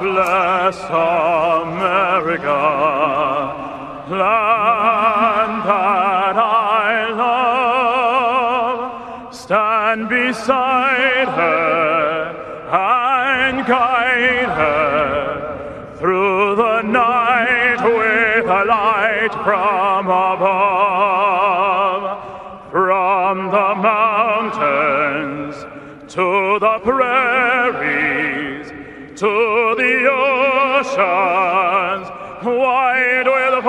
bless America, land that I love. Stand beside her and guide her through the night with a light from above. From the mountains to the prairies, to the oceans, wide with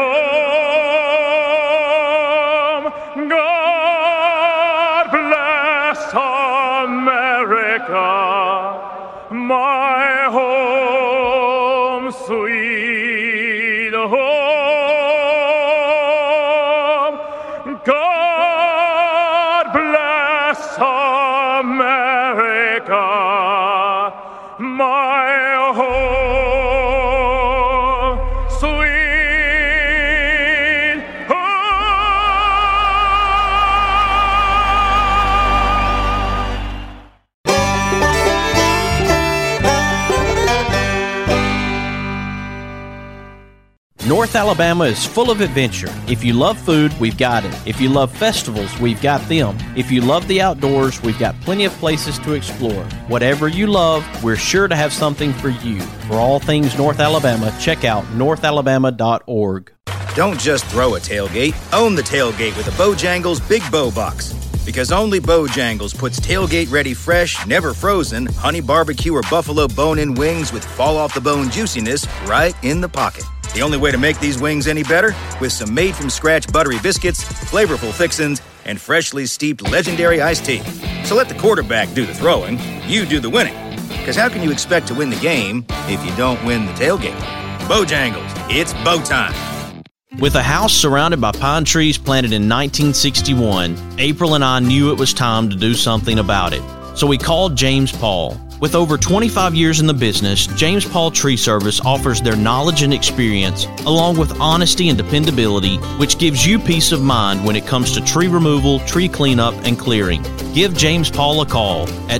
foam. God bless America, my home, sweet home. God bless America, my home, sweet North Alabama is full of adventure. If you love food, we've got it. If you love festivals, we've got them. If you love the outdoors, we've got plenty of places to explore. Whatever you love, we're sure to have something for you. For all things North Alabama, check out northalabama.org. Don't just throw a tailgate. Own the tailgate with a Bojangles Big Bow Box. Because only Bojangles puts tailgate-ready fresh, never frozen, honey barbecue or buffalo bone-in wings with fall-off-the-bone juiciness right in the pocket. The only way to make these wings any better? With some made-from-scratch buttery biscuits, flavorful fixins, and freshly steeped legendary iced tea. So let the quarterback do the throwing, you do the winning. Because how can you expect to win the game if you don't win the tailgate? Bojangles, it's bow time. With a house surrounded by pine trees planted in 1961, April and I knew it was time to do something about it. So we called James Paul. With over 25 years in the business, James Paul Tree Service offers their knowledge and experience, along with honesty and dependability, which gives you peace of mind when it comes to tree removal, tree cleanup, and clearing. Give James Paul a call at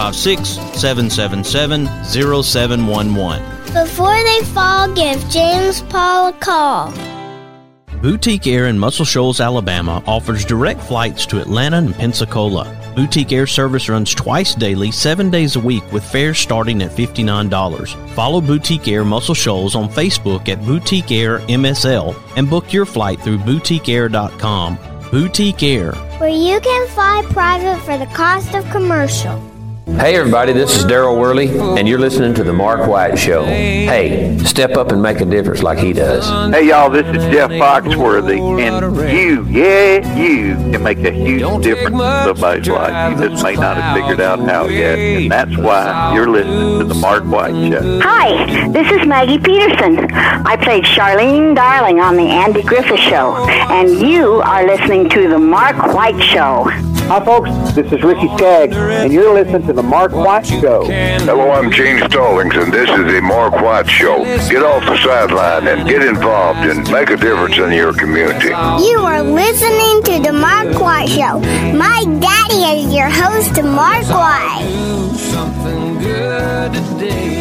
256-777-0711. Before they fall, give James Paul a call. Boutique Air in Muscle Shoals, Alabama offers direct flights to Atlanta and Pensacola. Boutique Air service runs twice daily, 7 days a week, with fares starting at $59. Follow Boutique Air Muscle Shoals on Facebook at Boutique Air MSL and book your flight through boutiqueair.com. Boutique Air, where you can fly private for the cost of commercial. Hey everybody, this is Daryl Worley, and you're listening to The Mark White Show. Hey, step up and make a difference like he does. Hey y'all, this is Jeff Foxworthy, and you can make a huge difference in somebody's life. You just may not have figured out how yet, and that's why you're listening to The Mark White Show. Hi, this is Maggie Peterson. I played Charlene Darling on The Andy Griffith Show, and you are listening to The Mark White Show. Hi folks, this is Ricky Skaggs, and you're listening to The Mark White Show. Hello, I'm Gene Stallings, and this is The Mark White Show. Get off the sideline and get involved and make a difference in your community. You are listening to The Mark White Show. My daddy is your host, Mark White. Do something good today.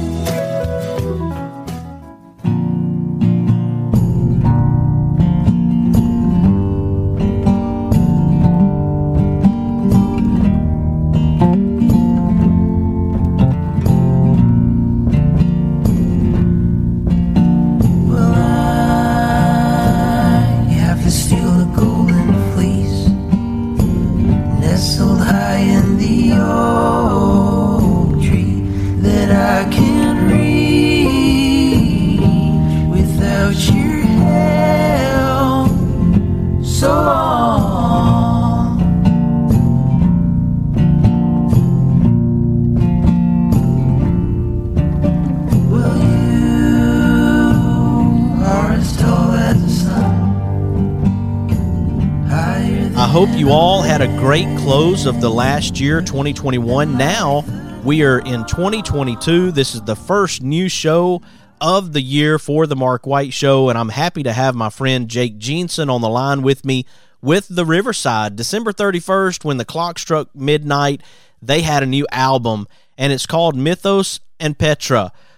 I hope you all had a great close of the last year, 2021. Now we are in 2022. This is the first new show of the year for the Mark White Show, and I'm happy to have my friend Jake Jensen on the line with me with the Riverside. December 31st, when the clock struck midnight, they had a new album, and it's called Mythos and Petra.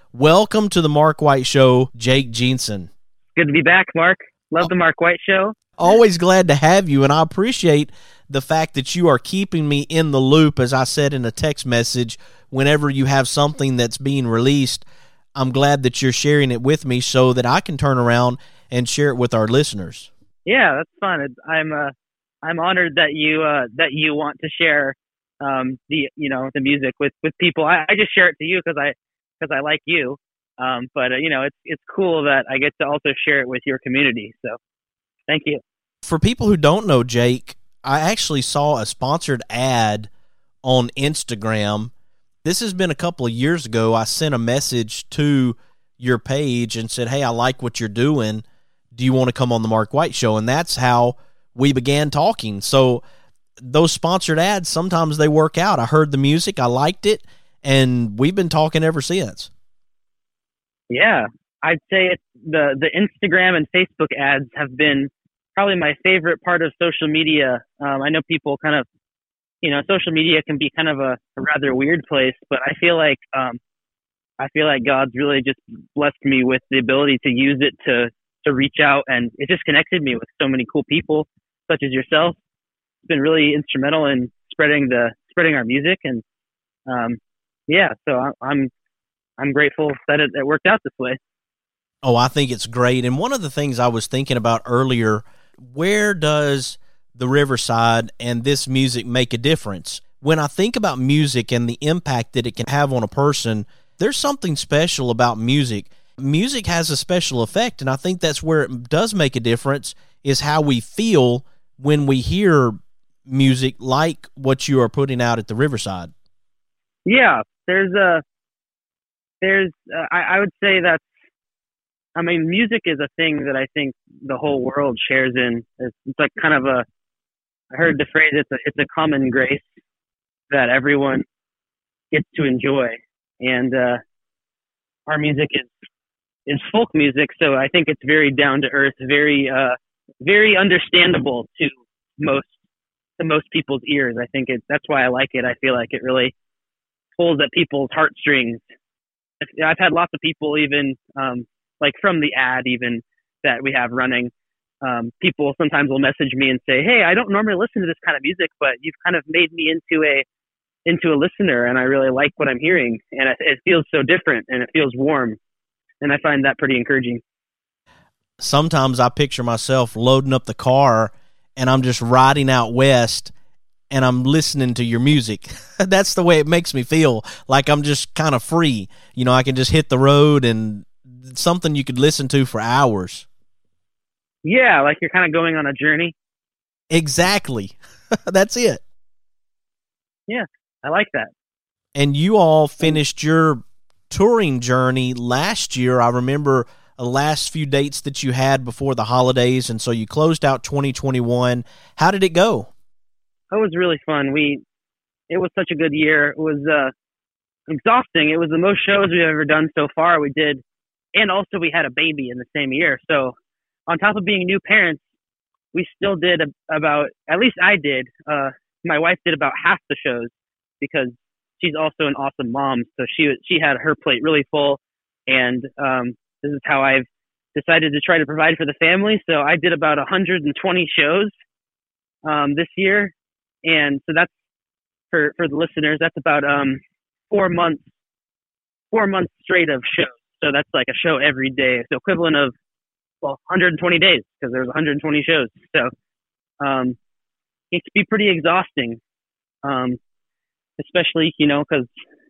Welcome to the Mark White Show, Jake Jensen. Good to be back, Mark. Love the Mark White Show. Always glad to have you, and I appreciate the fact that you are keeping me in the loop, as I said in a text message. Whenever you have something that's being released, I'm glad that you're sharing it with me so that I can turn around and share it with our listeners. Yeah, that's fun. I'm honored that you want to share the music with people. I just share it to you because I like you. But it's cool that I get to also share it with your community. So thank you. For people who don't know Jake, I actually saw a sponsored ad on Instagram. This has been a couple of years ago. I sent a message to your page and said, hey, I like what you're doing. Do you want to come on the Mark White Show? And that's how we began talking. So those sponsored ads, sometimes they work out. I heard the music, I liked it, and we've been talking ever since. Yeah, I'd say the Instagram and Facebook ads have been probably my favorite part of social media. I know people kind of, social media can be kind of a rather weird place, but I feel like God's really just blessed me with the ability to use it to reach out, and it just connected me with so many cool people such as yourself. It's been really instrumental in spreading our music, and so I'm grateful that it worked out this way. Oh, I think it's great. And one of the things I was thinking about earlier, where does the Riverside and this music make a difference? When I think about music and the impact that it can have on a person, there's something special about music. Music has a special effect, and I think that's where it does make a difference, is how we feel when we hear music like what you are putting out at the Riverside. Yeah, I would say that's, music is a thing that I think the whole world shares in. It's like kind of I heard the phrase, it's a common grace that everyone gets to enjoy. And our music is folk music, so I think it's very down to earth, very understandable to most people's ears. I think that's why I like it. I feel like it really pulls at people's heartstrings. I've had lots of people, even like from the ad even that we have running, people sometimes will message me and say, hey, I don't normally listen to this kind of music, but you've kind of made me into a listener, and I really like what I'm hearing, and it feels so different and it feels warm, and I find that pretty encouraging. Sometimes I picture myself loading up the car and I'm just riding out west and I'm listening to your music. That's the way it makes me feel, like I'm just kind of free. I can just hit the road, and something you could listen to for hours. Yeah, like you're kind of going on a journey. Exactly. That's it. Yeah, I like that. And you all finished your touring journey last year. I remember the last few dates that you had before the holidays, and so you closed out 2021. How did it go? It was really fun. It was such a good year. It was exhausting. It was the most shows we've ever done so far. We did, and also we had a baby in the same year. So on top of being new parents, we still did about, at least I did. My wife did about half the shows because she's also an awesome mom. So she had her plate really full, and this is how I've decided to try to provide for the family. So I did about 120 shows this year. And so that's for the listeners, that's about 4 months straight of shows. So that's like a show every day. So equivalent of 120 days, because there's 120 shows. So it can be pretty exhausting, especially because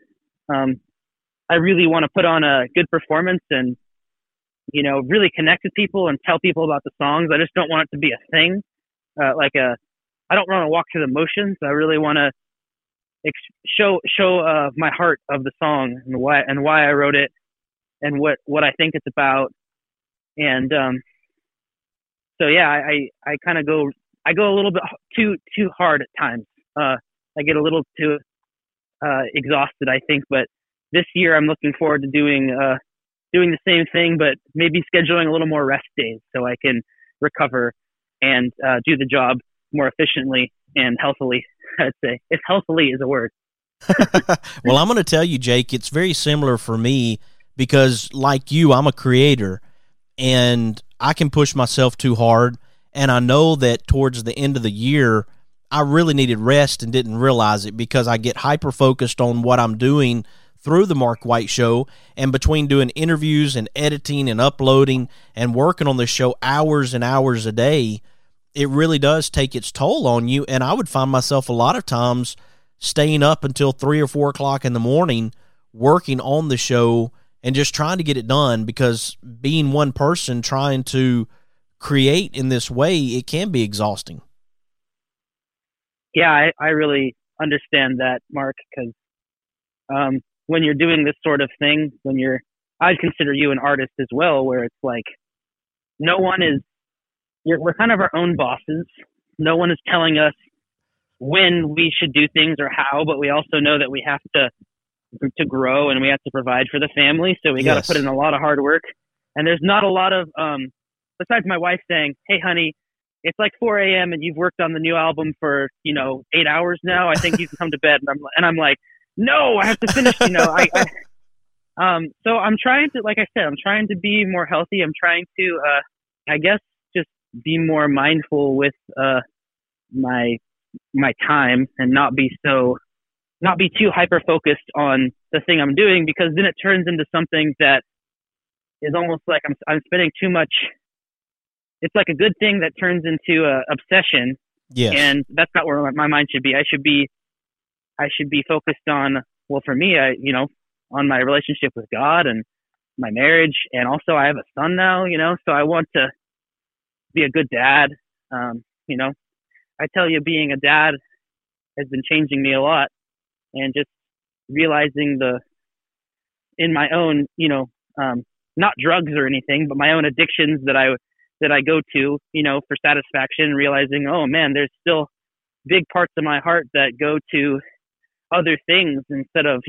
I really want to put on a good performance and really connect with people and tell people about the songs. I just don't want it to be a thing, I don't want to walk through the motions. I really want to show my heart of the song and why I wrote it and what I think it's about. And so yeah, I kind of go a little bit too hard at times. I get a little too exhausted, I think. But this year I'm looking forward to doing the same thing, but maybe scheduling a little more rest days so I can recover and do the job more efficiently and healthily, I'd say, if healthily is a word. Well, I'm going to tell you, Jake, it's very similar for me because like you, I'm a creator and I can push myself too hard. And I know that towards the end of the year, I really needed rest and didn't realize it because I get hyper-focused on what I'm doing through the Mark White Show, and between doing interviews and editing and uploading and working on this show hours and hours a day, it really does take its toll on you. And I would find myself a lot of times staying up until 3 or 4 o'clock in the morning working on the show and just trying to get it done, because being one person trying to create in this way, it can be exhausting. Yeah, I really understand that, Mark, because when you're doing this sort of thing, I'd consider you an artist as well, where it's like we're kind of our own bosses. No one is telling us when we should do things or how, but we also know that we have to grow and we have to provide for the family. So we got to put in a lot of hard work. And there's not a lot of, besides my wife saying, "Hey, honey, it's like 4 a.m. and you've worked on the new album for, 8 hours now. I think you can come to bed." And I'm like, "No, I have to finish." So I'm trying to, like I said, I'm trying to be more healthy. I'm trying to, I guess, just be more mindful with my time and not be too hyper focused on the thing I'm doing, because then it turns into something that is almost like I'm spending too much. It's like a good thing that turns into a obsession. Yes. And that's not where my mind should be. I should be focused on, well, for me, on my relationship with God and my marriage. And also I have a son now, so I want to be a good dad. I tell you, being a dad has been changing me a lot, and just realizing in my own, not drugs or anything, but my own addictions that I go to, for satisfaction, realizing, oh man, there's still big parts of my heart that go to other things instead of,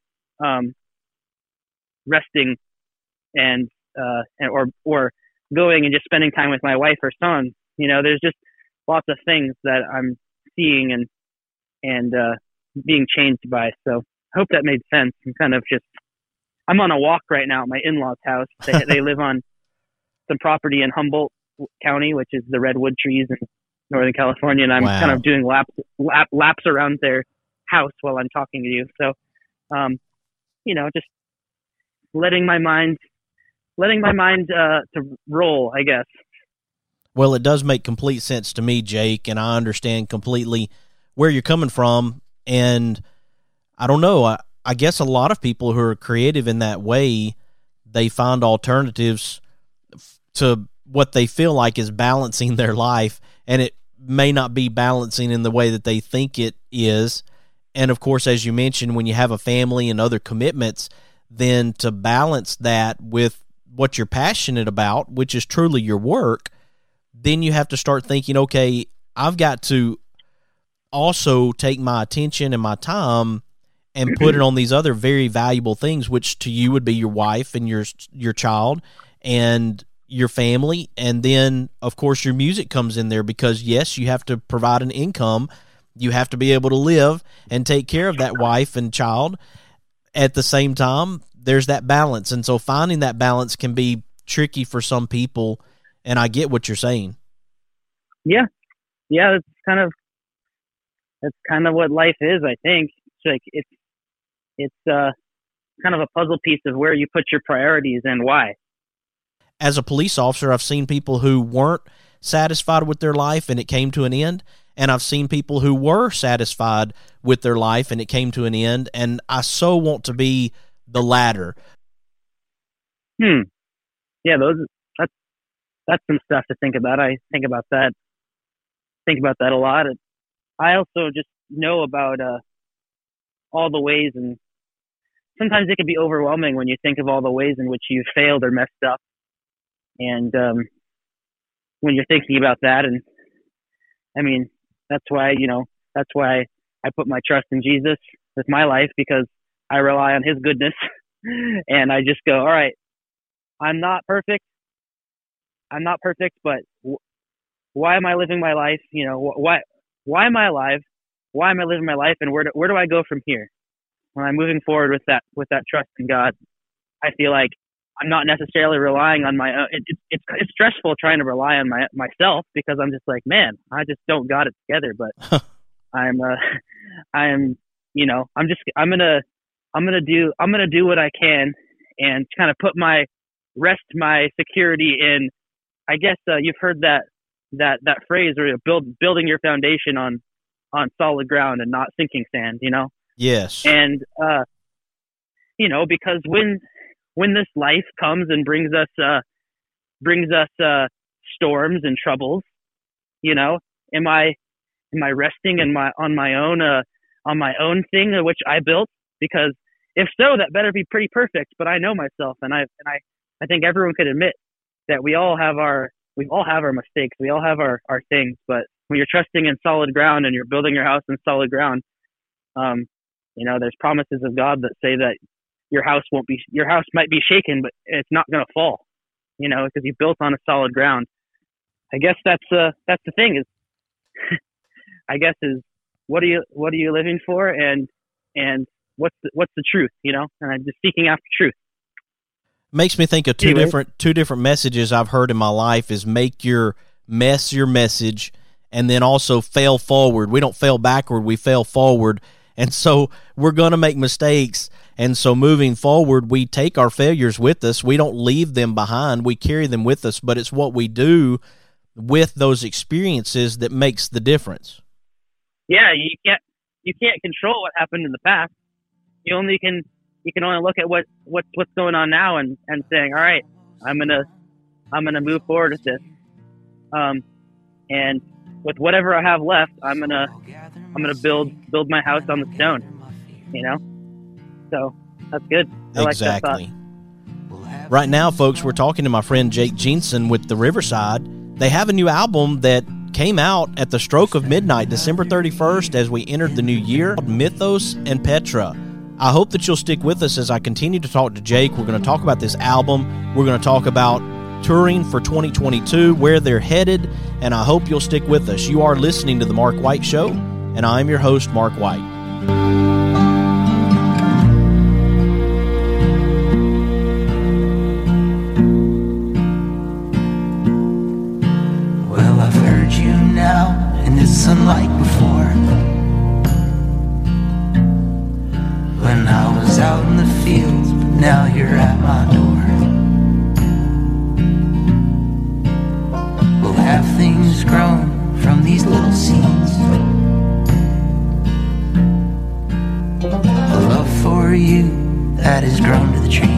resting and or going and just spending time with my wife or son. There's just lots of things that I'm seeing and being changed by. So I hope that made sense. I'm on a walk right now at my in-laws' house. They live on some property in Humboldt County, which is the redwood trees in Northern California, and I'm kind of doing laps around their house while I'm talking to you. So, just letting my mind to roll, I guess. Well, it does make complete sense to me, Jake, and I understand completely where you're coming from. And I don't know, I guess a lot of people who are creative in that way, they find alternatives to what they feel like is balancing their life, and it may not be balancing in the way that they think it is. And of course, as you mentioned, when you have a family and other commitments, then to balance that with what you're passionate about, which is truly your work, then you have to start thinking, okay, I've got to also take my attention and my time and put it on these other very valuable things, which to you would be your wife and your child and your family. And then, of course, your music comes in there because, yes, you have to provide an income. You have to be able to live and take care of that wife and child. At the same time, there's that balance. And so finding that balance can be tricky for some people, and I get what you're saying. Yeah. That's kind of what life is, I think. It's kind of a puzzle piece of where you put your priorities and why. As a police officer, I've seen people who weren't satisfied with their life and it came to an end, and I've seen people who were satisfied with their life and it came to an end, and I so want to be the latter. Yeah, that's some stuff to think about. I think about that a lot. I also just know about all the ways, and sometimes it can be overwhelming when you think of all the ways in which you've failed or messed up. And when you're thinking about that, and I mean, that's why I put my trust in Jesus with my life, because I rely on his goodness. And I just go, all right, I'm not perfect, but why am I living my life? Why am I alive? Why am I living my life? And where do I go from here when I'm moving forward with that trust in God? I feel like I'm not necessarily relying on my own. It's stressful trying to rely on myself because I'm just like, man, I just don't got it together. But I'm gonna do what I can and kind of put my security in. I guess you've heard that phrase where you're building your foundation on solid ground and not sinking sand. Yes. And because when this life comes and brings us storms and troubles, am I resting on my own thing which I built? Because if so, that better be pretty perfect. But I know myself, and I think everyone could admit that we all have our mistakes, we all have our things. But when you're trusting in solid ground and you're building your house in solid ground, there's promises of God that say that your house might be shaken, but it's not going to fall, because you built on a solid ground. I guess that's the thing is, what are you living for, and what's the truth, and I'm just seeking after truth. Makes me think of two different messages I've heard in my life is make your mess your message, and then also fail forward. We don't fail backward, we fail forward. And so we're going to make mistakes. And so moving forward, we take our failures with us. We don't leave them behind. We carry them with us. But it's what we do with those experiences that makes the difference. Yeah, you can't control what happened in the past. You can only look at what's going on now and saying, all right, I'm gonna move forward with this. And with whatever I have left, I'm gonna build my house on the stone, So that's good. I exactly. Like that thought. Right now, folks, we're talking to my friend Jake Jensen with the Riverside. They have a new album that came out at the stroke of midnight, December 31st, as we entered the new year, called Mythos and Petra. I hope that you'll stick with us as I continue to talk to Jake. We're going to talk about this album. We're going to talk about touring for 2022, where they're headed, and I hope you'll stick with us. You are listening to The Mark White Show, and I'm your host, Mark White. Well, I've heard you now, and it's unlike before. When I was out in the fields, but now you're at my door. Well, have things grown from these little seeds? A love for you that has grown to the trees.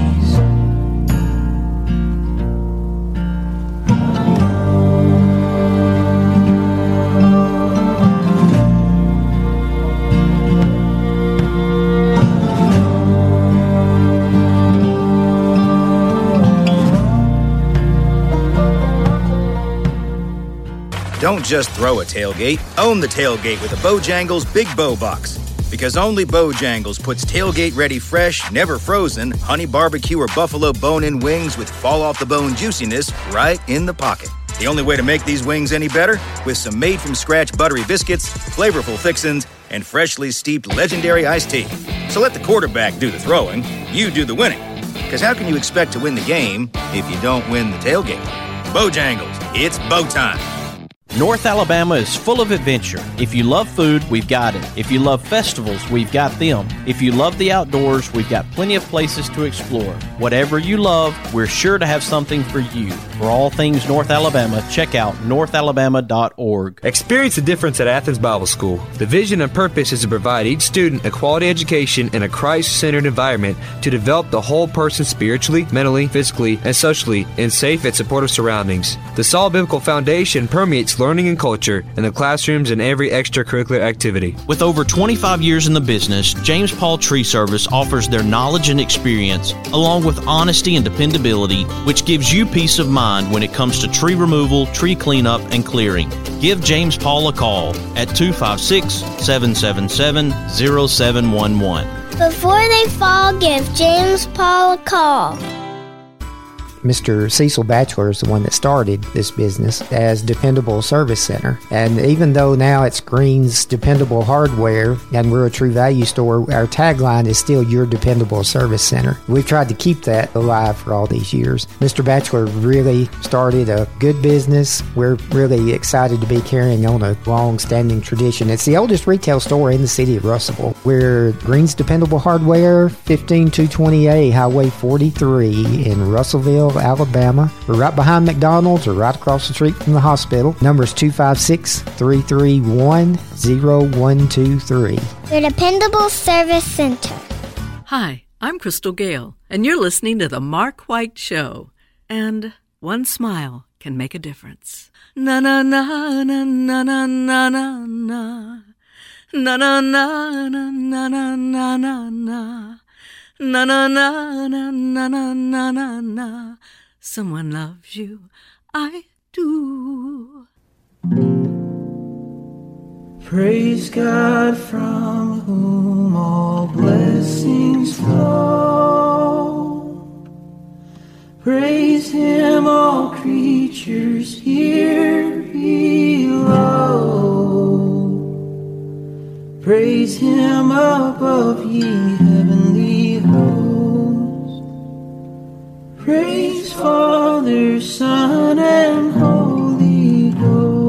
Don't just throw a tailgate, own the tailgate with a Bojangles Big Bow Box. Because only Bojangles puts tailgate-ready fresh, never frozen, honey barbecue or buffalo bone-in wings with fall-off-the-bone juiciness right in the pocket. The only way to make these wings any better? With some made-from-scratch buttery biscuits, flavorful fixins, and freshly steeped legendary iced tea. So let the quarterback do the throwing, you do the winning. Because how can you expect to win the game if you don't win the tailgate? Bojangles, it's bow time. North Alabama is full of adventure. If you love food, we've got it. If you love festivals, we've got them. If you love the outdoors, we've got plenty of places to explore. Whatever you love, we're sure to have something for you. For all things North Alabama, check out northalabama.org. Experience the difference at Athens Bible School. The vision and purpose is to provide each student a quality education in a Christ-centered environment to develop the whole person spiritually, mentally, physically, and socially in safe and supportive surroundings. The solid biblical foundation permeates learning and culture in the classrooms and every extracurricular activity. With over 25 years in the business, James Paul Tree Service offers their knowledge and experience, along with honesty and dependability, which gives you peace of mind when it comes to tree removal, tree cleanup, and clearing. Give James Paul a call at 256-777-0711. Before they fall, give James Paul a call. Mr. Cecil Batchelor is the one that started this business as Dependable Service Center. And even though now it's Green's Dependable Hardware and we're a True Value store, our tagline is still Your Dependable Service Center. We've tried to keep that alive for all these years. Mr. Batchelor really started a good business. We're really excited to be carrying on a long-standing tradition. It's the oldest retail store in the city of Russellville. We're Green's Dependable Hardware, 15220A Highway 43 in Russellville, Alabama. We're right behind McDonald's or right across the street from the hospital. Number is 256-331-0123. Your Dependable Service Center. Hi, I'm Crystal Gale, and you're listening to The Mark White Show. And one smile can make a difference. Na na na na na na na na na. Na na na na na na na na na. Na na na na na na na na na. Someone loves you, I do. Praise God from whom all blessings flow. Praise Him, all creatures here below. Praise Him above, ye heavenly hosts. Praise Father, Son, and Holy Ghost.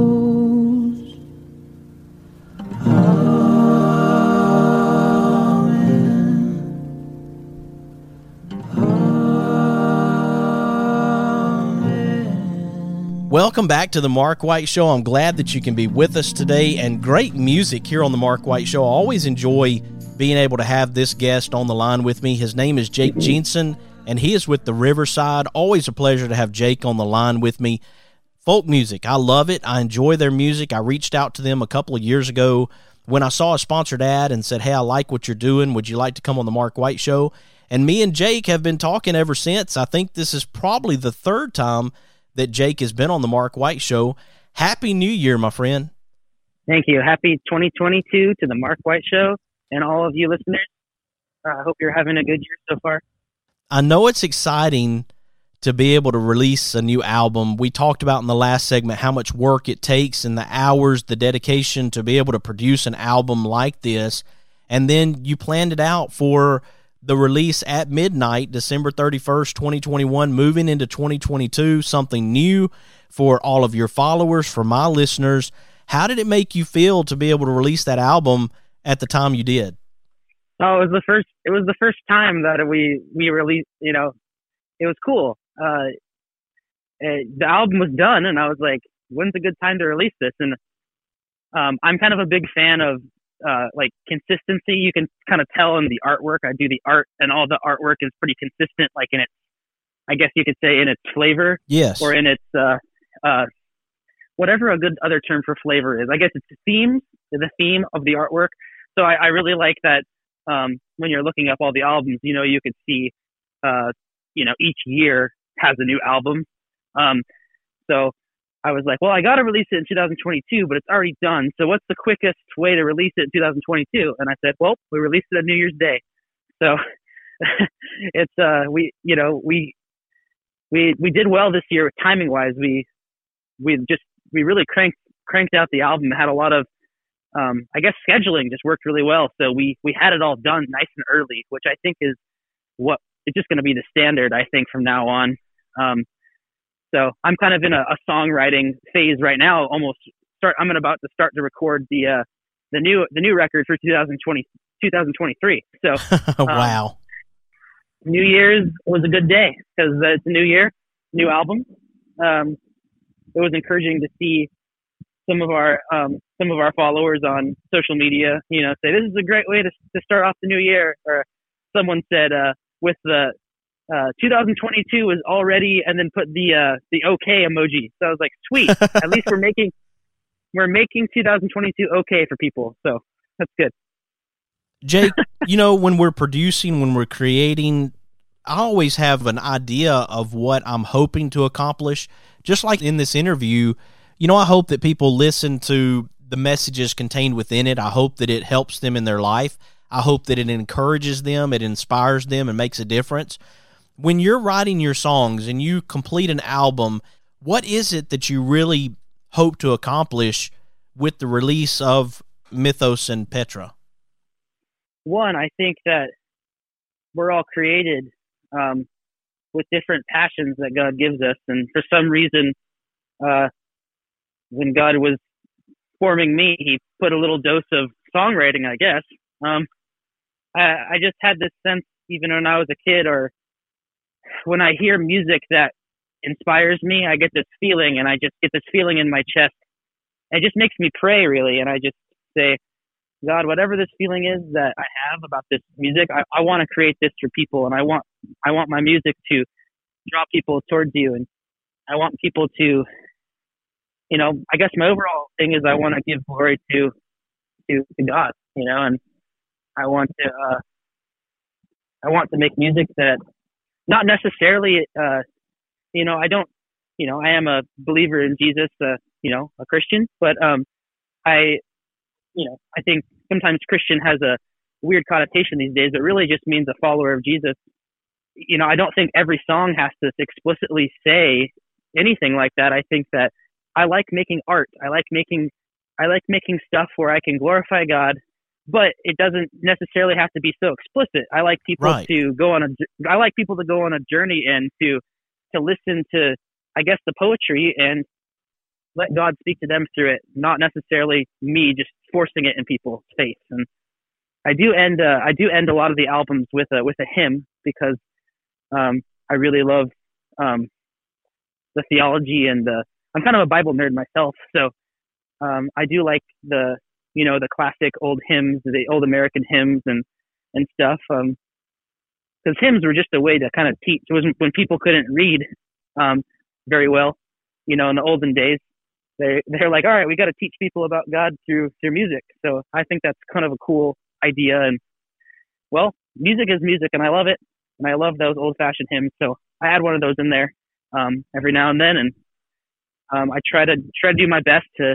Welcome back to the Mark White Show. I'm glad that you can be with us today, and great music here on the Mark White Show. I always enjoy being able to have this guest on the line with me. His name is Jake Jensen, and he is with the Riverside. Always a pleasure to have Jake on the line with me. Folk music, I love it. I enjoy their music. I reached out to them a couple of years ago when I saw a sponsored ad and said, hey, I like what you're doing. Would you like to come on the Mark White Show? And me and Jake have been talking ever since. I think this is probably the third time that Jake has been on the Mark White Show. Happy New Year, my friend. Thank you. Happy 2022 to the Mark White Show and all of you listeners. I hope you're having a good year so far. I know it's exciting to be able to release a new album. We talked about in the last segment how much work it takes and the hours, the dedication to be able to produce an album like this. And then you planned it out for the release at midnight, December 31st, 2021, moving into 2022, something new for all of your followers, for my listeners. How did it make you feel to be able to release that album at the time you did? Oh, it was the first time that we released, it was cool. The album was done and I was like, when's a good time to release this? And I'm kind of a big fan of consistency. You can kind of tell in the artwork. I do the art, and all the artwork is pretty consistent, like in its, I guess you could say, in its flavor. Yes. Or in its whatever a good other term for flavor is. I guess it's the theme of the artwork. So I really like that. When you're looking up all the albums, you could see, each year has a new album. So I was like, well, I got to release it in 2022, but it's already done. So what's the quickest way to release it in 2022? And I said, well, we released it on New Year's Day. So it's, we did well this year timing wise. We really cranked out the album. It had a lot of, I guess scheduling just worked really well. So we had it all done nice and early, which I think is it's just going to be the standard, I think, from now on. So I'm kind of in a songwriting phase right now. I'm about to start to record the new record for 2023. So wow. New Year's was a good day because it's a new year, new album. It was encouraging to see some of our followers on social media, say this is a great way to start off the new year. Or someone said with the 2022 is already, and then put the okay emoji. So I was like, sweet. At least we're making 2022 okay for people. So that's good. Jake, when we're producing, when we're creating, I always have an idea of what I'm hoping to accomplish. Just like in this interview, I hope that people listen to the messages contained within it. I hope that it helps them in their life. I hope that it encourages them, it inspires them, and makes a difference. when you're writing your songs and you complete an album, what is it that you really hope to accomplish with the release of Mythos and Petra? One, I think that we're all created with different passions that God gives us. And for some reason, when God was forming me, he put a little dose of songwriting, I guess. I just had this sense, even when I was a kid, or when I hear music that inspires me, I get this feeling, and I just get this feeling in my chest. It just makes me pray, really, and I just say, God, whatever this feeling is that I have about this music, I want to create this for people, and I want my music to draw people towards you, and I want people to, I guess my overall thing is I want to give glory to God, and I want to make music that not necessarily, I am a believer in Jesus, a Christian, but I think sometimes Christian has a weird connotation these days. It really just means a follower of Jesus. I don't think every song has to explicitly say anything like that. I think that I like making art. I like making stuff where I can glorify God, but it doesn't necessarily have to be so explicit. I like people to go on a journey and to listen to, I guess, the poetry and let God speak to them through it, not necessarily me just forcing it in people's face. And I do end a lot of the albums with a hymn, because I really love the theology, and I'm kind of a Bible nerd myself, so I do like the classic old hymns, the old American hymns and stuff, because hymns were just a way to kind of teach. It was when people couldn't read very well, in the olden days. They're like, all right, we got to teach people about God through music. So I think that's kind of a cool idea. And well, music is music, and I love it, and I love those old-fashioned hymns. So I add one of those in there every now and then, and I try to do my best to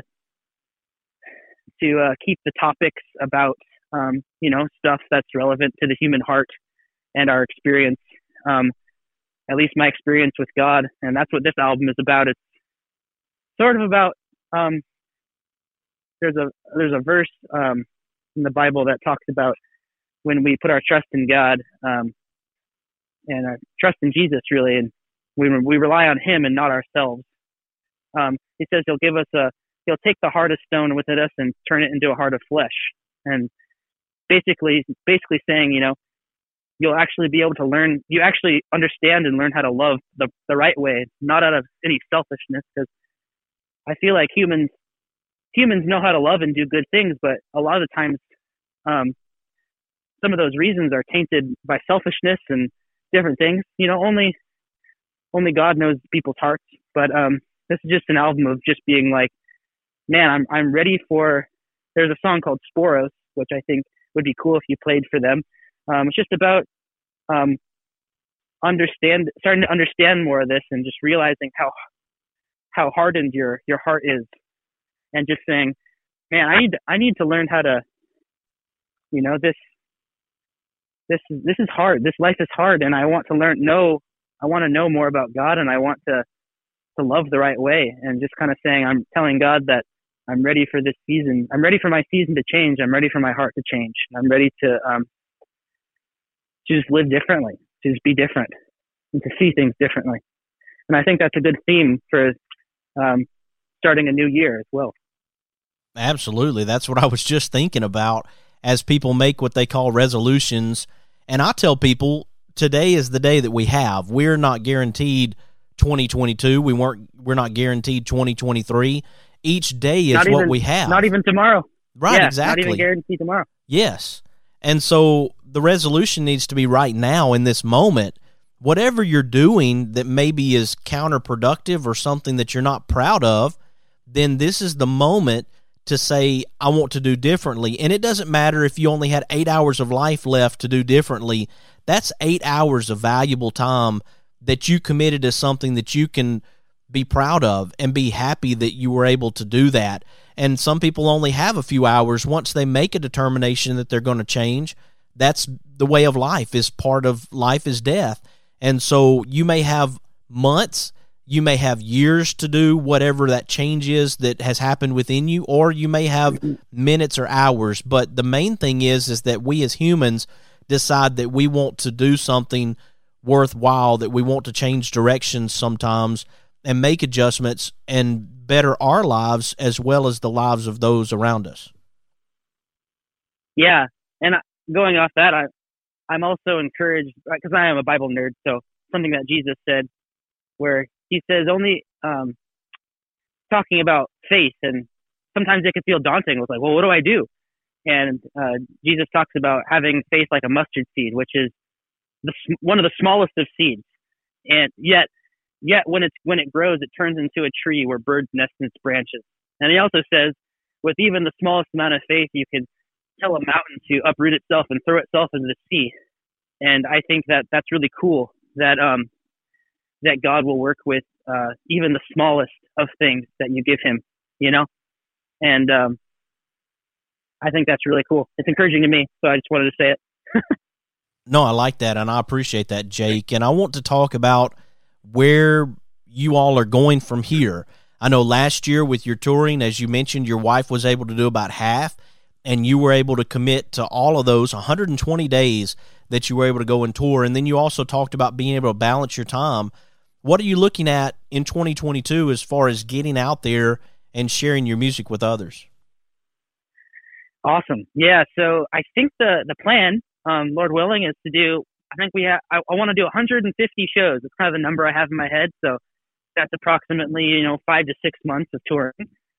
keep the topics about stuff that's relevant to the human heart and our experience, at least my experience with God, and that's what this album is about. It's sort of about there's a verse in the Bible that talks about when we put our trust in God and our trust in Jesus, really, and we rely on Him and not ourselves. He says He'll take the heart of stone within us and turn it into a heart of flesh, and basically saying, you'll actually be able to learn, you actually understand and learn how to love the right way, not out of any selfishness, because I feel like humans know how to love and do good things, but a lot of the times some of those reasons are tainted by selfishness and different things. Only God knows people's hearts, but this is just an album of just being like, man, I'm ready for, there's a song called Sporos, which I think would be cool if you played for them. It's just about starting to understand more of this, and just realizing how hardened your heart is, and just saying, man, I need to learn how to, this is hard. This life is hard, and I want to know more about God, and I want to love the right way, and just kind of saying, I'm telling God that I'm ready for this season. I'm ready for my season to change. I'm ready for my heart to change. I'm ready to just live differently, to just be different, and to see things differently. And I think that's a good theme for starting a new year as well. Absolutely. That's what I was just thinking about as people make what they call resolutions. And I tell people, today is the day that we have. We're not guaranteed 2022. We're not guaranteed 2023. Each day is what we have. Not even tomorrow. Right, yeah, exactly. Not even guaranteed tomorrow. Yes. And so the resolution needs to be right now in this moment. Whatever you're doing that maybe is counterproductive or something that you're not proud of, then this is the moment to say, I want to do differently. And it doesn't matter if you only had 8 hours of life left to do differently. That's 8 hours of valuable time that you committed to something that you can be proud of and be happy that you were able to do that. And some people only have a few hours. Once they make a determination that they're going to change, that's the way of life. Is part of life is death. And so you may have months, you may have years to do whatever that change is that has happened within you, or you may have minutes or hours. But the main thing is that we as humans decide that we want to do something worthwhile, that we want to change directions sometimes and make adjustments and better our lives as well as the lives of those around us. Yeah, and going off that, I'm also encouraged, because I am a Bible nerd, so something that Jesus said where he says only talking about faith, and sometimes it can feel daunting. It's like, well, what do I do? And Jesus talks about having faith like a mustard seed, which is one of the smallest of seeds. And yet when it grows, it turns into a tree where birds nest in its branches. And he also says, with even the smallest amount of faith, you can tell a mountain to uproot itself and throw itself into the sea. And I think that that's really cool, that that God will work with even the smallest of things that you give him, you know? And I think that's really cool. It's encouraging to me, so I just wanted to say it. No, I like that, and I appreciate that, Jake. And I want to talk about where you all are going from here. I know last year with your touring, as you mentioned, your wife was able to do about half, and you were able to commit to all of those 120 days that you were able to go and tour. And then you also talked about being able to balance your time. What are you looking at in 2022 as far as getting out there and sharing your music with others? Awesome. Yeah, so I think the plan, Lord willing, is to do, I want to do 150 shows. It's kind of the number I have in my head. So that's approximately, 5 to 6 months of touring.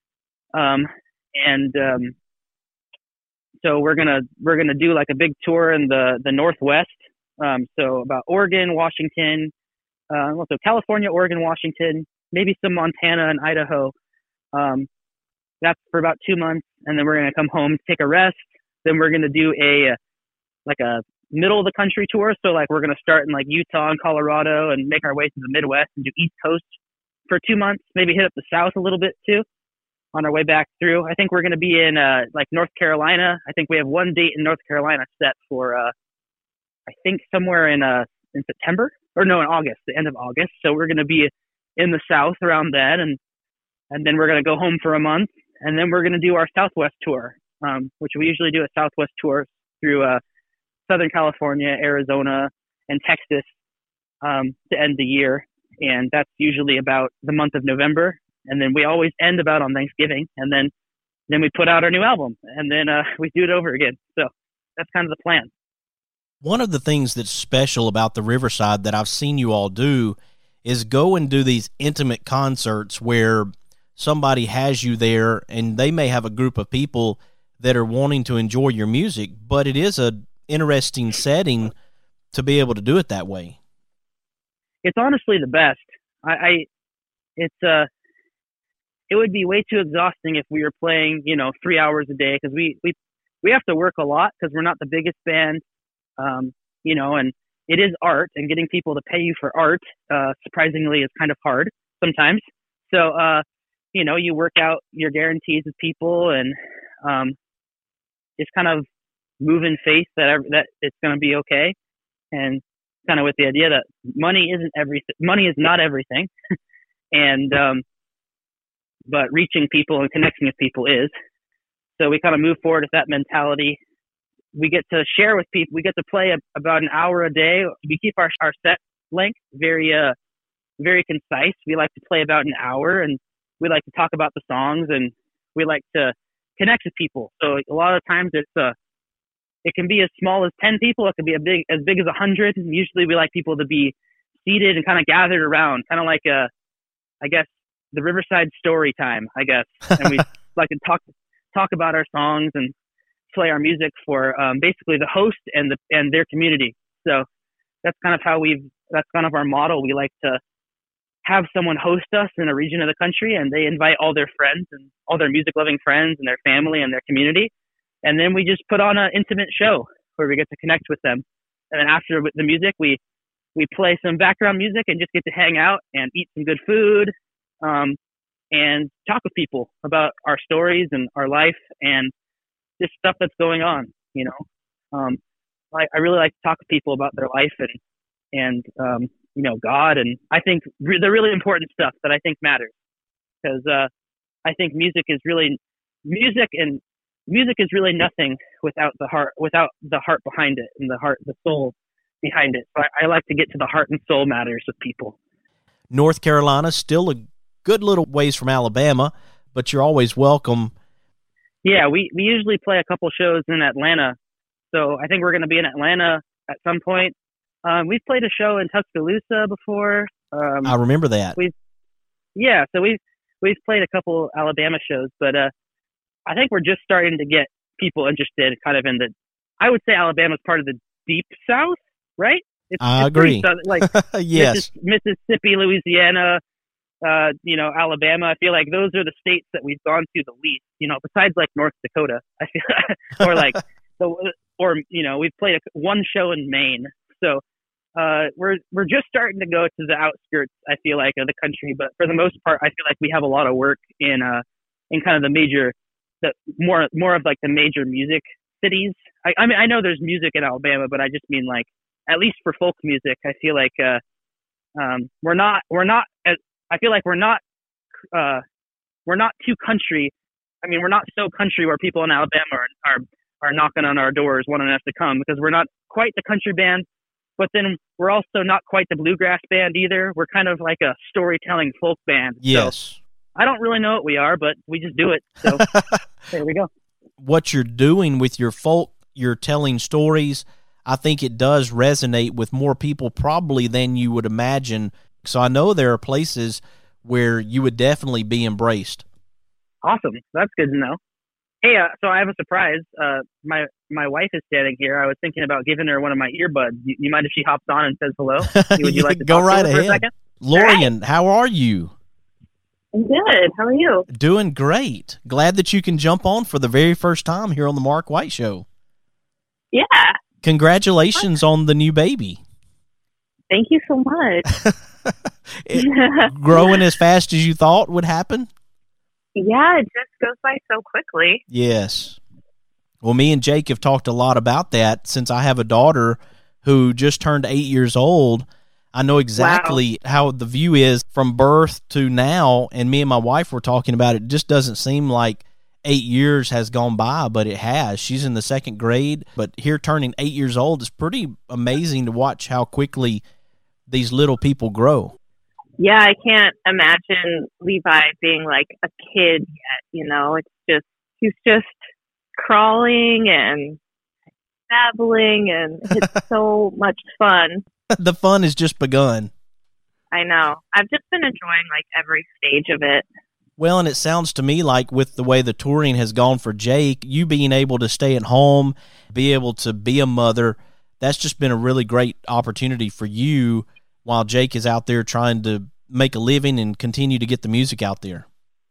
So we're gonna do like a big tour in the Northwest. So about Oregon, Washington, also California, Oregon, Washington, maybe some Montana and Idaho. That's for about 2 months, and then we're gonna come home, take a rest. Then we're gonna do a middle of the country tour. So like we're gonna start in like Utah and Colorado and make our way to the Midwest and do East Coast for 2 months. Maybe hit up the South a little bit too on our way back through. I think we're gonna be in like North Carolina. I think we have one date in North Carolina set for I think somewhere in September, or no, in August, the end of August. So we're gonna be in the South around then, and then we're gonna go home for a month. And then we're going to do our Southwest tour, which we usually do a Southwest tour through Southern California, Arizona, and Texas to end the year. And that's usually about the month of November. And then we always end about on Thanksgiving. And then we put out our new album. And then we do it over again. So that's kind of the plan. One of the things that's special about the Riverside that I've seen you all do is go and do these intimate concerts where somebody has you there, and they may have a group of people that are wanting to enjoy your music, but it is an interesting setting to be able to do it that way. It's honestly the best. It would be way too exhausting if we were playing, 3 hours a day, because we have to work a lot because we're not the biggest band, and it is art, and getting people to pay you for art, surprisingly, is kind of hard sometimes. So, you work out your guarantees with people, and just kind of move in faith that it's going to be okay, and kind of with the idea that money isn't everything. Money is not everything, and but reaching people and connecting with people is. So we kind of move forward with that mentality. We get to share with people. We get to play about an hour a day. We keep our set length very very concise. We like to play about an hour, and we like to talk about the songs, and we like to connect with people. So a lot of times it can be as small as 10 people. It can be as big as 100. And usually we like people to be seated and kind of gathered around, kind of like I guess the Riverside story time, I guess. And we like to talk about our songs and play our music for basically the host and their community. So that's kind of that's kind of our model. We like to have someone host us in a region of the country, and they invite all their friends and all their music loving friends and their family and their community. And then we just put on an intimate show where we get to connect with them. And then after the music, we play some background music and just get to hang out and eat some good food, and talk with people about our stories and our life and just stuff that's going on. I really like to talk to people about their life and and God. And I think the really important stuff that I think matters, because I think music is really nothing without the heart behind it, and the soul behind it. So I like to get to the heart and soul matters of people. North Carolina's still a good little ways from Alabama, but you're always welcome. Yeah, we usually play a couple shows in Atlanta, so I think we're going to be in Atlanta at some point. We've played a show in Tuscaloosa before. I remember that. We've played a couple Alabama shows, but I think we're just starting to get people interested kind of in I would say Alabama's part of the deep South, right? I agree. Like yes. Mississippi, Louisiana, Alabama. I feel like those are the states that we've gone to the least, besides like North Dakota, I feel, or like, we've played one show in Maine. So, we're just starting to go to the outskirts, I feel like, of the country, but for the most part, I feel like we have a lot of work in kind of more of like the major music cities. I mean, I know there's music in Alabama, but I just mean like, at least for folk music, I feel like, we're not too country. I mean, we're not so country where people in Alabama are knocking on our doors wanting us to come, because we're not quite the country band, but then we're also not quite the bluegrass band either. We're kind of like a storytelling folk band. Yes. So I don't really know what we are, but we just do it. So there we go. What you're doing with your folk, you're telling stories. I think it does resonate with more people probably than you would imagine. So I know there are places where you would definitely be embraced. Awesome. That's good to know. Hey, so I have a surprise. My wife is standing here. I was thinking about giving her one of my earbuds. You mind if she hops on and says hello? Would you like to go talk right to her for a ahead? second? Lorian, how are you? I'm good. How are you? Doing great. Glad that you can jump on for the very first time here on the Mark White Show. Yeah. Congratulations on the new baby. Thank you so much. Growing as fast as you thought would happen? Yeah, it just goes by so quickly. Yes. Well, me and Jake have talked a lot about that. Since I have a daughter who just turned 8 years old, I know exactly how the view is from birth to now, and me and my wife were talking about it. It just doesn't seem like 8 years has gone by, but it has. She's in the second grade, but here turning 8 years old is pretty amazing to watch how quickly these little people grow. Yeah, I can't imagine Levi being like a kid yet, he's just crawling and babbling, and it's so much fun. The fun has just begun. I know. I've just been enjoying like every stage of it. Well, and it sounds to me like with the way the touring has gone for Jake, you being able to stay at home, be able to be a mother, that's just been a really great opportunity for you while Jake is out there trying to make a living and continue to get the music out there.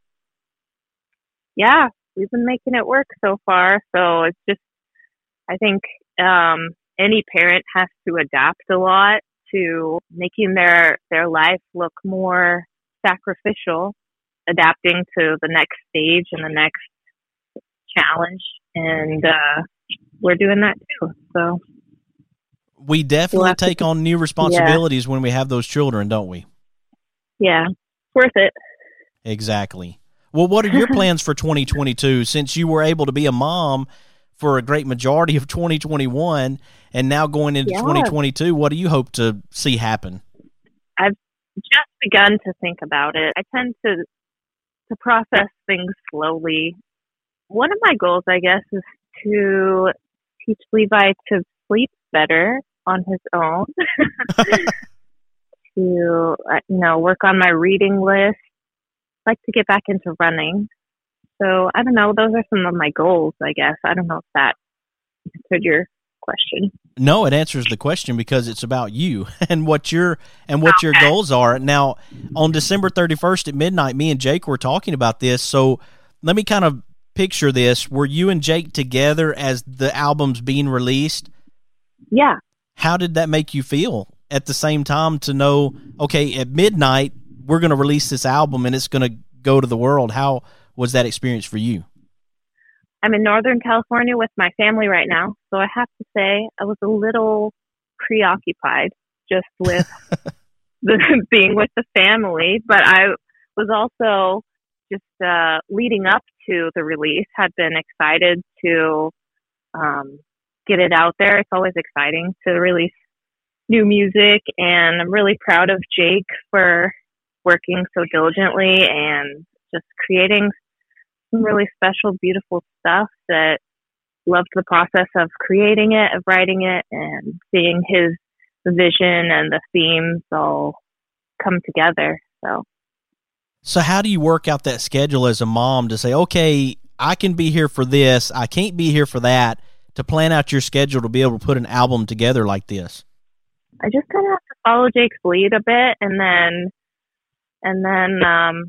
Yeah, we've been making it work so far. So it's just, I think any parent has to adapt a lot to making their life look more sacrificial, adapting to the next stage and the next challenge. And we're doing that too. So we definitely take on new responsibilities when we have those children, don't we? Yeah, it's worth it. Exactly. Well, what are your plans for 2022 since you were able to be a mom for a great majority of 2021 and now going into 2022? What do you hope to see happen? I've just begun to think about it. I tend to process things slowly. One of my goals, I guess, is to teach Levi to sleep better on his own, to work on my reading list. I'd like to get back into running. So I don't know. Those are some of my goals, I guess. I don't know if that answered your question. No, it answers the question because it's about you and what your goals are. Now, on December 31st at midnight, me and Jake were talking about this. So let me kind of picture this. Were you and Jake together as the album's being released? Yeah. How did that make you feel at the same time to know, okay, at midnight, we're going to release this album and it's going to go to the world? How was that experience for you? I'm in Northern California with my family right now, so I have to say I was a little preoccupied just with being with the family. But I was also just leading up to the release, had been excited to get it out there. It's always exciting to release new music, and I'm really proud of Jake for working so diligently and just creating some really special, beautiful stuff. That loved the process of creating it, of writing it, and seeing his vision and the themes all come together. So how do you work out that schedule as a mom to say, okay, I can be here for this, I can't be here for that, to plan out your schedule to be able to put an album together like this? I just kind of have to follow Jake's lead a bit, and then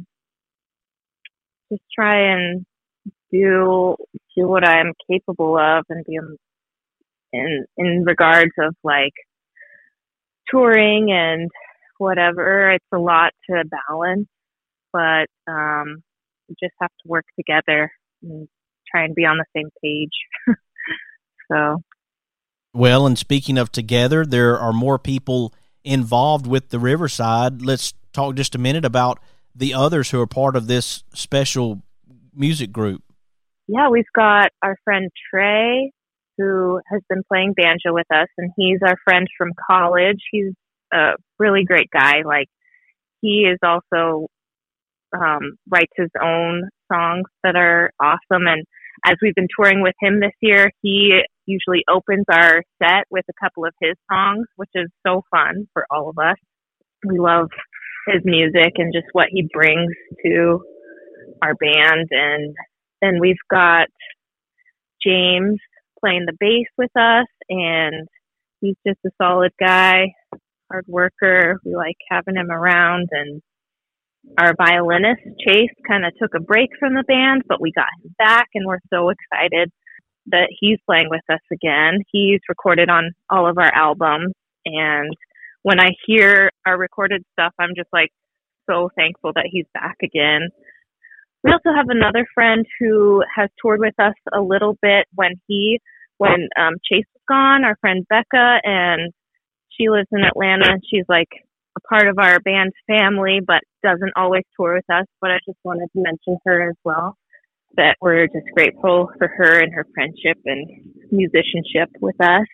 just try and do what I'm capable of, and be in regards of like touring and whatever. It's a lot to balance, but we just have to work together and try and be on the same page. So. Well, and speaking of together, there are more people involved with the Riverside. Let's talk just a minute about the others who are part of this special music group. Yeah, we've got our friend Trey, who has been playing banjo with us, and he's our friend from college. He's a really great guy. Like, he is also writes his own songs that are awesome. And as we've been touring with him this year, he usually opens our set with a couple of his songs, which is so fun for all of us. We love his music and just what he brings to our band. And then we've got James playing the bass with us, and he's just a solid guy, hard worker. We like having him around. And our violinist, Chase, kind of took a break from the band, but we got him back, and we're so excited that he's playing with us again. He's recorded on all of our albums, and when I hear our recorded stuff, I'm just like so thankful that he's back again. We also have another friend who has toured with us a little bit when Chase was gone, our friend Becca, and she lives in Atlanta, and she's like a part of our band's family, but doesn't always tour with us. But I just wanted to mention her as well, that we're just grateful for her and her friendship and musicianship with us.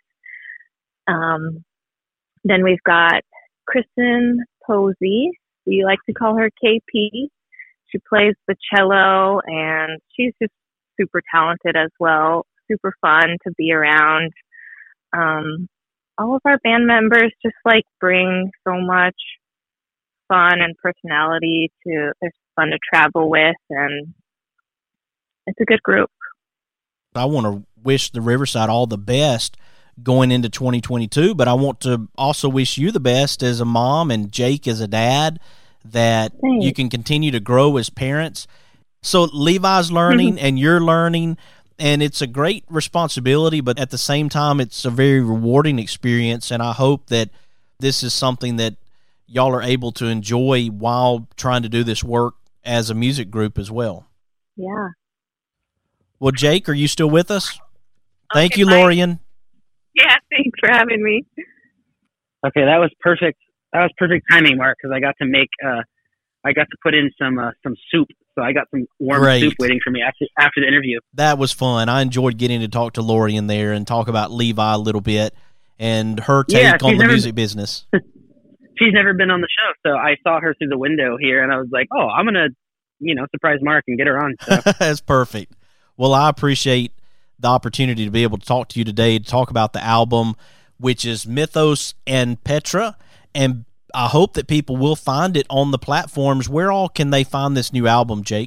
Then we've got Kristen Posey. We like to call her KP. She plays the cello, and she's just super talented as well. Super fun to be around. All of our band members just like bring so much fun and personality to. They're fun to travel with, and it's a good group. I want to wish the Riverside all the best going into 2022, but I want to also wish you the best as a mom and Jake as a dad, that Thanks. You can continue to grow as parents. So Levi's learning and you're learning, and it's a great responsibility, but at the same time, it's a very rewarding experience, and I hope that this is something that y'all are able to enjoy while trying to do this work as a music group as well. Yeah. Well, Jake, are you still with us? Thank you, bye. Lorian. Yeah, thanks for having me. Okay, that was perfect. That was perfect timing, Mark, because I got to put in some soup. So I got some warm soup waiting for me after the interview. That was fun. I enjoyed getting to talk to Lorian there and talk about Levi a little bit and her take on the music business. She's never been on the show, so I saw her through the window here, and I was like, oh, I'm going to, surprise Mark and get her on. So. That's perfect. Well, I appreciate the opportunity to be able to talk to you today, to talk about the album, which is Mythos and Petra, and I hope that people will find it on the platforms. Where all can they find this new album, Jake?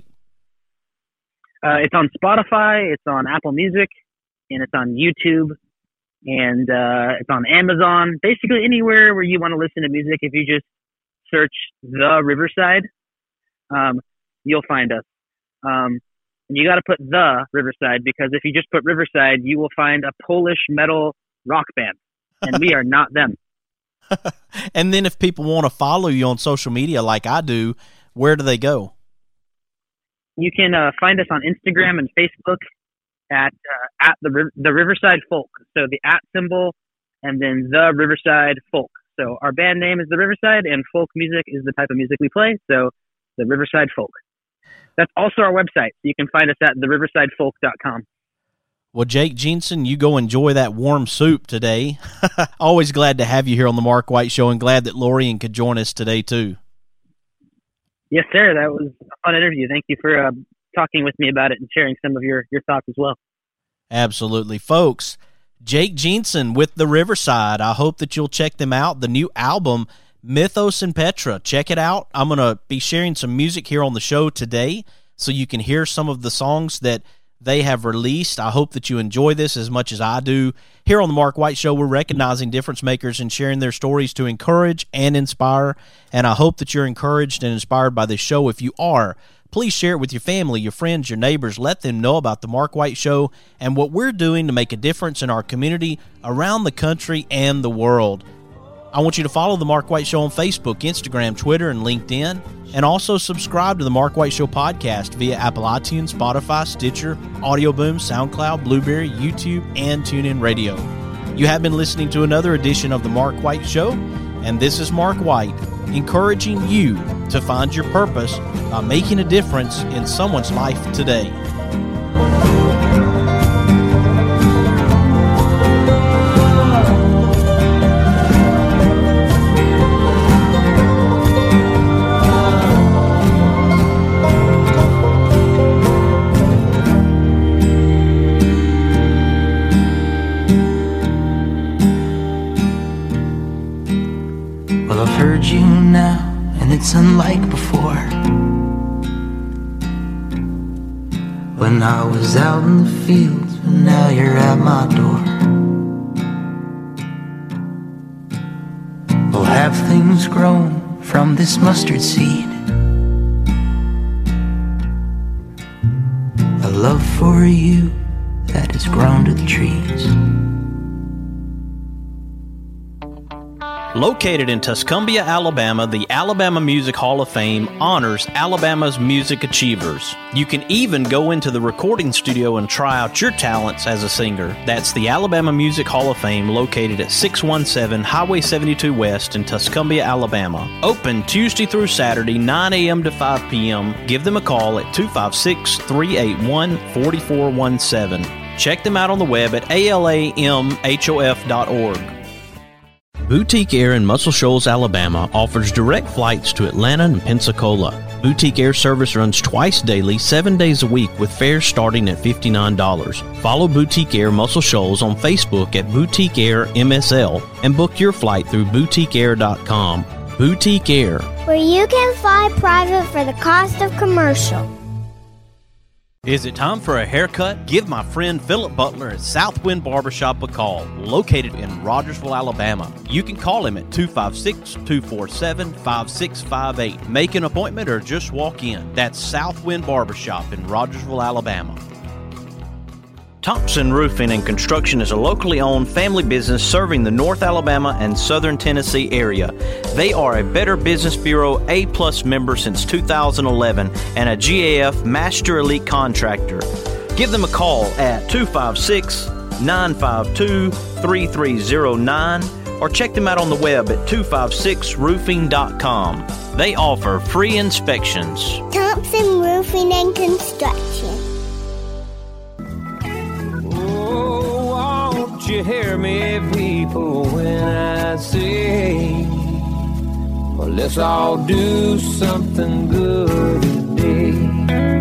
It's on Spotify, it's on Apple Music, and it's on YouTube, and it's on Amazon. Basically anywhere where you want to listen to music, if you just search The Riverside, you'll find us. And you got to put The Riverside, because if you just put Riverside, you will find a Polish metal rock band, and we are not them. And then if people want to follow you on social media like I do, where do they go? You can find us on Instagram and Facebook at the Riverside Folk. So the @ symbol and then The Riverside Folk. So our band name is The Riverside, and folk music is the type of music we play, so The Riverside Folk. That's also our website. You can find us at theriversidefolk.com. Well, Jake Jensen, you go enjoy that warm soup today. Always glad to have you here on the Mark White Show, and glad that Lorian could join us today, too. Yes, sir. That was a fun interview. Thank you for talking with me about it and sharing some of your thoughts as well. Absolutely. Folks, Jake Jensen with The Riverside. I hope that you'll check them out. The new album, Mythos and Petra. Check it out. I'm going to be sharing some music here on the show today so you can hear some of the songs that they have released. I hope that you enjoy this as much as I do. Here on the Mark White Show, we're recognizing difference makers and sharing their stories to encourage and inspire, and I hope that you're encouraged and inspired by this show. If you are, please share it with your family, your friends, your neighbors. Let them know about the Mark White Show and what we're doing to make a difference in our community around the country and the world. I want you to follow The Mark White Show on Facebook, Instagram, Twitter, and LinkedIn, and also subscribe to The Mark White Show podcast via Apple iTunes, Spotify, Stitcher, Audio Boom, SoundCloud, Blueberry, YouTube, and TuneIn Radio. You have been listening to another edition of The Mark White Show, and this is Mark White, encouraging you to find your purpose by making a difference in someone's life today. You now, and it's unlike before. When I was out in the fields, but now you're at my door. Well, have things grown from this mustard seed? A love for you that has grown to the trees. Located in Tuscumbia, Alabama, the Alabama Music Hall of Fame honors Alabama's music achievers. You can even go into the recording studio and try out your talents as a singer. That's the Alabama Music Hall of Fame, located at 617 Highway 72 West in Tuscumbia, Alabama. Open Tuesday through Saturday, 9 a.m. to 5 p.m. Give them a call at 256-381-4417. Check them out on the web at alamhof.org. Boutique Air in Muscle Shoals, Alabama offers direct flights to Atlanta and Pensacola. Boutique Air service runs twice daily, 7 days a week, with fares starting at $59. Follow Boutique Air Muscle Shoals on Facebook at Boutique Air MSL and book your flight through boutiqueair.com. Boutique Air, where you can fly private for the cost of commercial. Is it time for a haircut? Give my friend Philip Butler at Southwind Barbershop a call, located in Rogersville, Alabama. You can call him at 256-247-5658. Make an appointment or just walk in. That's Southwind Barbershop in Rogersville, Alabama. Thompson Roofing and Construction is a locally owned family business serving the North Alabama and Southern Tennessee area. They are a Better Business Bureau A+ member since 2011 and a GAF Master Elite Contractor. Give them a call at 256-952-3309 or check them out on the web at 256roofing.com. They offer free inspections. Thompson Roofing and Construction. You hear me, people, when I say, well, let's all do something good today.